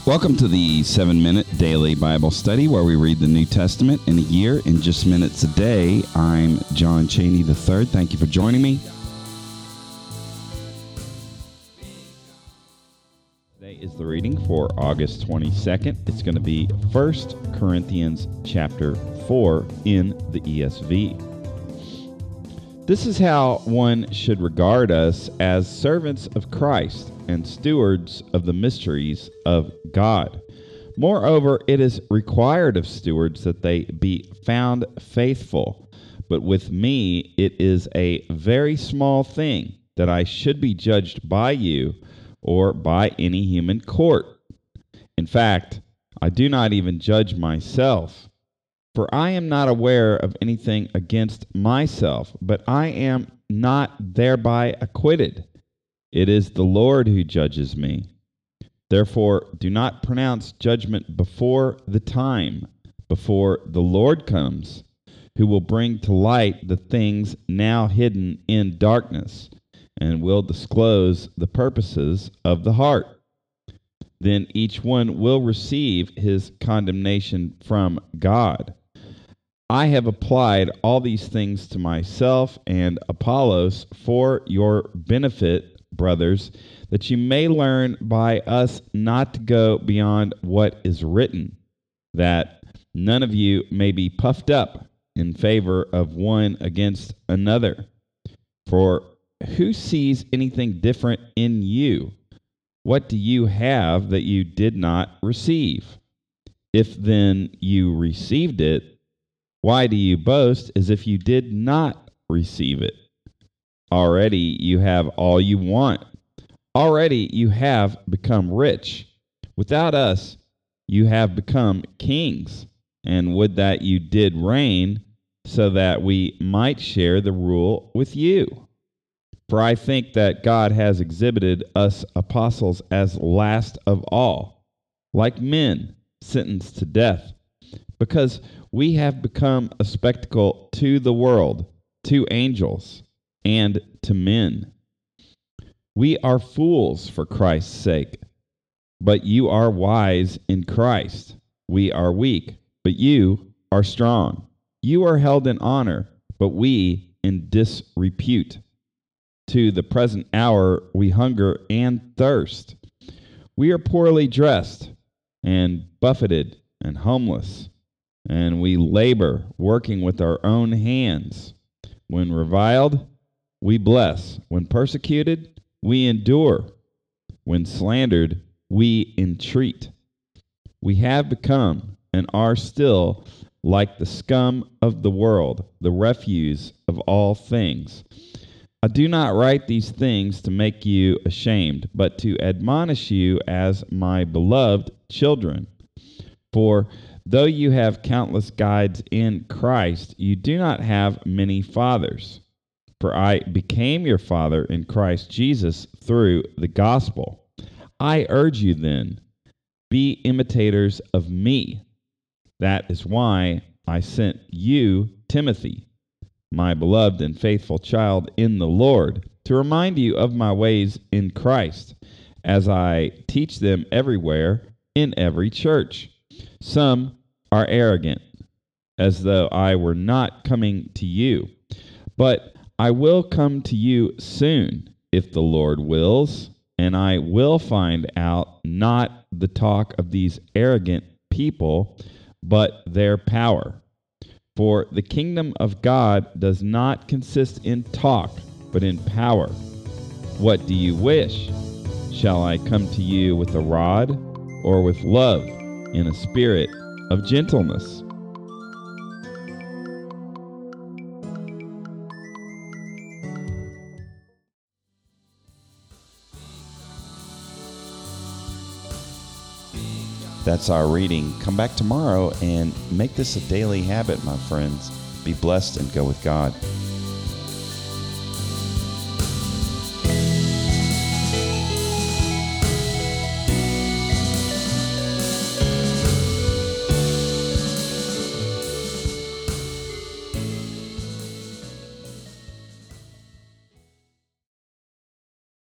Welcome to the 7-Minute Daily Bible Study, where we read the New Testament in a year in just minutes a day. I'm John Cheney III. Thank you for joining me. Today is the reading for August 22nd. It's going to be 1 Corinthians chapter 4 in the ESV. This is how one should regard us as servants of Christ and stewards of the mysteries of God. Moreover, it is required of stewards that they be found faithful. But with me it is a very small thing that I should be judged by you or by any human court. In fact, I do not even judge myself. For I am not aware of anything against myself, but I am not thereby acquitted. It is the Lord who judges me. Therefore, do not pronounce judgment before the time, before the Lord comes, who will bring to light the things now hidden in darkness, and will disclose the purposes of the heart. Then each one will receive his condemnation from God. I have applied all these things to myself and Apollos for your benefit, brothers, that you may learn by us not to go beyond what is written, that none of you may be puffed up in favor of one against another. For who sees anything different in you? What do you have that you did not receive? If then you received it, why do you boast as if you did not receive it? Already you have all you want. Already you have become rich. Without us, you have become kings. And would that you did reign, so that we might share the rule with you. For I think that God has exhibited us apostles as last of all, like men sentenced to death, because we have become a spectacle to the world, to angels, and to men. We are fools for Christ's sake, but you are wise in Christ. We are weak, but you are strong. You are held in honor, but we in disrepute. To the present hour we hunger and thirst. We are poorly dressed and buffeted and homeless, and we labor, working with our own hands. When reviled, we bless. When persecuted, we endure. When slandered, we entreat. We have become and are still like the scum of the world, the refuse of all things. I do not write these things to make you ashamed, but to admonish you as my beloved children. For though you have countless guides in Christ, you do not have many fathers. For I became your father in Christ Jesus through the gospel. I urge you then, be imitators of me. That is why I sent you, Timothy, my beloved and faithful child in the Lord, to remind you of my ways in Christ, as I teach them everywhere in every church. Some are arrogant, as though I were not coming to you. But I will come to you soon, if the Lord wills, and I will find out not the talk of these arrogant people, but their power. For the kingdom of God does not consist in talk, but in power. What do you wish? Shall I come to you with a rod, or with love, in a spirit of gentleness? That's our reading. Come back tomorrow and make this a daily habit, my friends. Be blessed and go with God.